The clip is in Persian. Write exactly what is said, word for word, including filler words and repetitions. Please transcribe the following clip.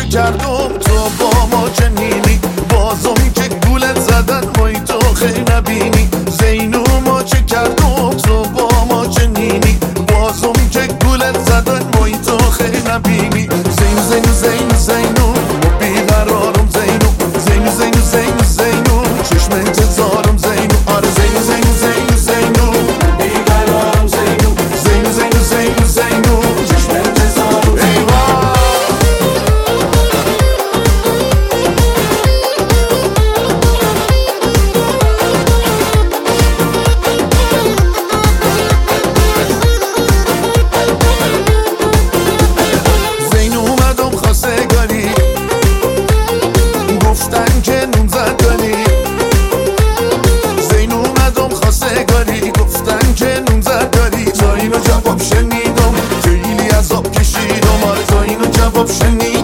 کردم تو با ما چنینی، بازم که گولت زدن وای تو خیلی نبینی. زینو ما چه کردم تو با ما چنینی، بازم که گولت زدن وای تو خیلی نبینی. زینو زینو زینو زینو بیقرارم زینو، زینو زینو زینو زینو چشم انتظارم زینو. آره زینو زینو زینو زینو بیقرارم زینو، زینو زینو زینو زینو چشم انتظارم زینو. گفتن که نون زدنی، زین اومدم خواستگاری، گفتن که نون زدنی. تا اینو جواب شنیدم خیلی عذاب کشیدم، آره تا اینو جواب شنیدم